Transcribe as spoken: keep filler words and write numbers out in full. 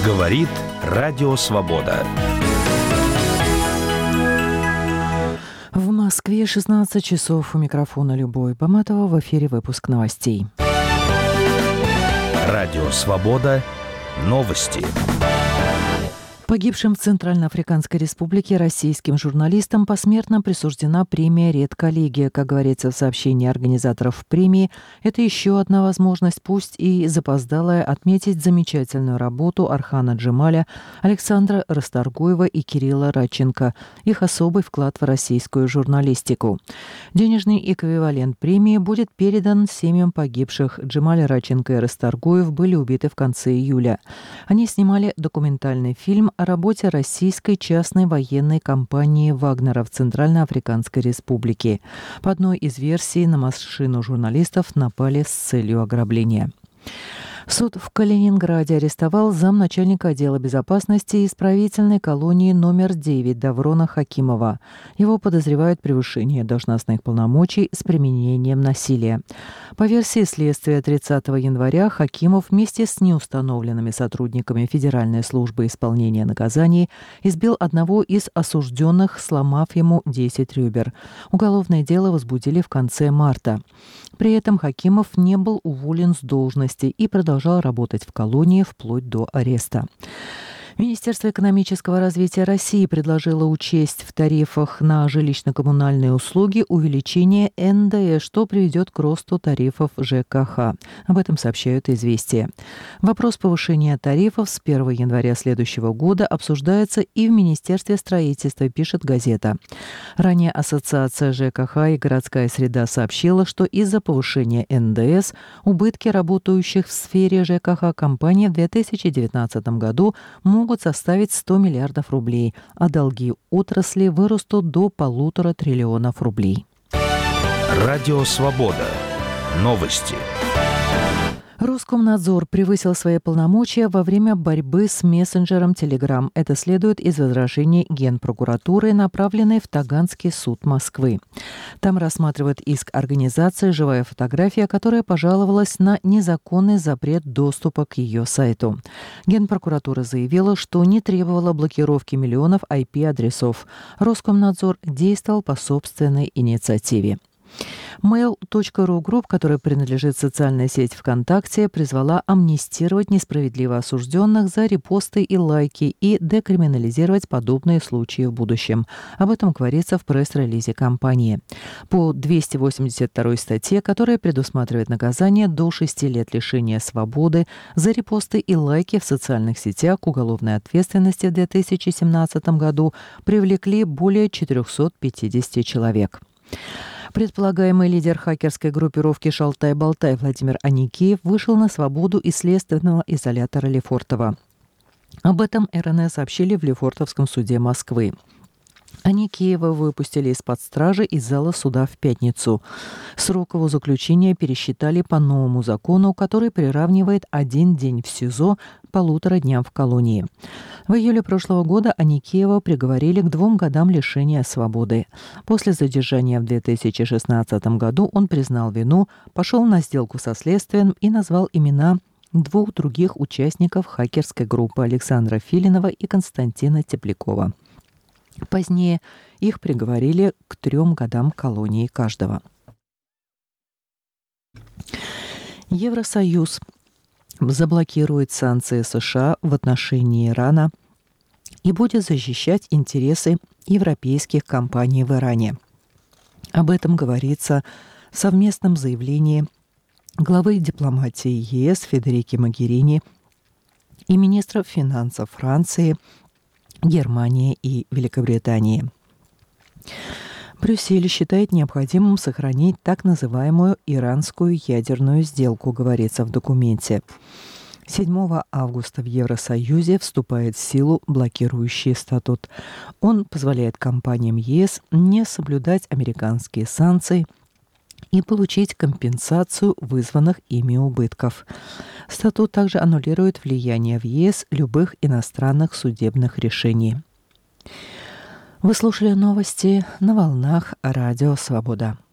Говорит Радио Свобода. В Москве шестнадцать часов. У микрофона Любовь Баматова. В эфире выпуск новостей. Радио Свобода. Новости. Погибшим в Центральноафриканской Республике российским журналистам посмертно присуждена премия «Редколлегия». Как говорится в сообщении организаторов премии, это еще одна возможность, пусть и запоздалая, отметить замечательную работу Орхана Джемаля, Александра Расторгуева и Кирилла Радченко, их особый вклад в российскую журналистику. Денежный эквивалент премии будет передан семьям погибших. Джемаль, Радченко и Расторгуев были убиты в конце июля. Они снимали документальный фильм о работе российской частной военной компании «Вагнера» в Центральноафриканской Республике. По одной из версий, на машину журналистов напали с целью ограбления. Суд в Калининграде арестовал замначальника отдела безопасности исправительной колонии номер девять Даврона Хакимова. Его подозревают в превышении должностных полномочий с применением насилия. По версии следствия, тридцатого января Хакимов вместе с неустановленными сотрудниками Федеральной службы исполнения наказаний избил одного из осужденных, сломав ему десять ребер. Уголовное дело возбудили в конце марта. При этом Хакимов не был уволен с должности и продолжал работать в колонии вплоть до ареста. Министерство экономического развития России предложило учесть в тарифах на жилищно-коммунальные услуги увеличение эн дэ эс, что приведет к росту тарифов жэ ка ха. Об этом сообщают «Известия». Вопрос повышения тарифов с первого января следующего года обсуждается и в Министерстве строительства, пишет газета. Ранее Ассоциация жэ ка ха и городская среда сообщила, что из-за повышения эн дэ эс убытки работающих в сфере жэ ка ха компаний в две тысячи девятнадцатом году могут могут составить сто миллиардов рублей, а долги отрасли вырастут до полутора триллионов рублей. Радио Свобода. Новости. Роскомнадзор превысил свои полномочия во время борьбы с мессенджером Telegram. Это следует из возражений Генпрокуратуры, направленной в Таганский суд Москвы. Там рассматривают иск организации «Живая фотография», которая пожаловалась на незаконный запрет доступа к ее сайту. Генпрокуратура заявила, что не требовала блокировки миллионов ай пи-адресов. Роскомнадзор действовал по собственной инициативе. Mail точка ру Group, которая принадлежит социальной сети ВКонтакте, призвала амнистировать несправедливо осужденных за репосты и лайки и декриминализировать подобные случаи в будущем. Об этом говорится в пресс-релизе компании. По двести восемьдесят второй статье, которая предусматривает наказание до шести лет лишения свободы за репосты и лайки в социальных сетях, к уголовной ответственности в две тысячи семнадцатом году привлекли более четырехсот пятидесяти человек. Предполагаемый лидер хакерской группировки «Шалтай-Болтай» Владимир Аникеев вышел на свободу из следственного изолятора Лефортово. Об этом эр эн э сообщили в Лефортовском суде Москвы. Аникеева выпустили из-под стражи из зала суда в пятницу. Срок его заключения пересчитали по новому закону, который приравнивает один день в СИЗО полутора дням в колонии. В июле прошлого года Аникеева приговорили к двум годам лишения свободы. После задержания в две тысячи шестнадцатом году он признал вину, пошел на сделку со следствием и назвал имена двух других участников хакерской группы Александра Филинова и Константина Теплякова. Позднее их приговорили к трем годам колонии каждого. Евросоюз заблокирует санкции США в отношении Ирана и будет защищать интересы европейских компаний в Иране. Об этом говорится в совместном заявлении главы дипломатии е эс Федерики Могерини и министров финансов Франции, Германии и Великобритании. Брюссель считает необходимым сохранить так называемую иранскую ядерную сделку, говорится в документе. седьмого августа в Евросоюзе вступает в силу блокирующий статут. Он позволяет компаниям е эс не соблюдать американские санкции и получить компенсацию вызванных ими убытков. Статут также аннулирует влияние в е эс любых иностранных судебных решений. Вы слушали новости на волнах Радио Свобода.